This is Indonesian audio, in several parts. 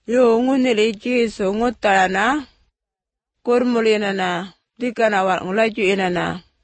Yo ngunili Jesu ngutarana kurmulina na dikana wal ngulaju inana.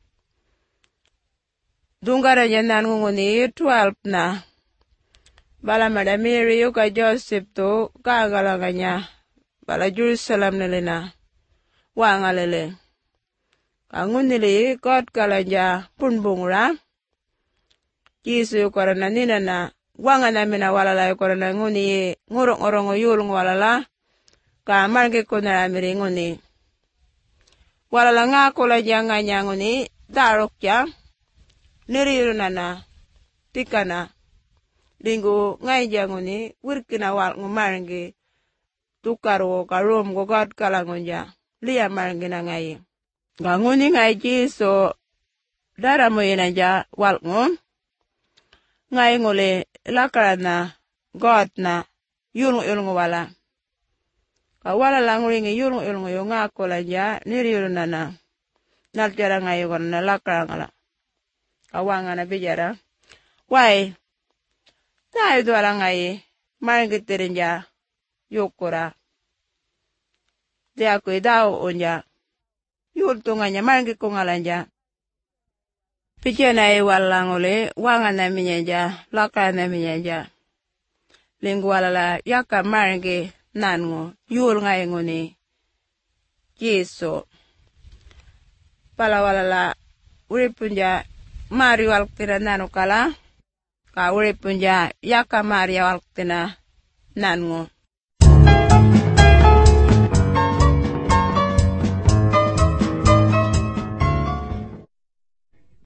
Dungara nyanan nguni 12 na. Bala mada Mary yuka Joseph to kagalaganya. Bala Jerusalem nilina. Wangalele. Kangunili God kalanja punbungra. Jesu yukarana nina na. Wangana mina walala yukarana nguni ngurong-ngurong yulung walala. Ka marge kunara miri nguni. Walala nga kula janganya nguni darok jang. Niriyunana, tikana, lingu ngay janguni, wirkina wal ngumarangi, tukaro karum gogat kalangonja, liya marangi na ngay. Ganguni ngay Jesu, dara mo yunanja wal ngum, ngay nguli lakarana, God na, yulung wala. Kawala lang ringi yulung yung nga kulanja, niriyunana, naljara ngay yung na lakarangala. Awangan na bijara. Why? Tayo doa ngai marangitirin ja yukura. Dia ko daw onja. Yultunganya marangit ko ngalanja. Pijana ay walang uli wangan na minyaja, laka na minyaja. Lingwala yaka marangi nango yul ngai nguni. Jesu. Palawala uripunja Mari walktina nanu kala, ka uri punja yaka Maria walktina nanu.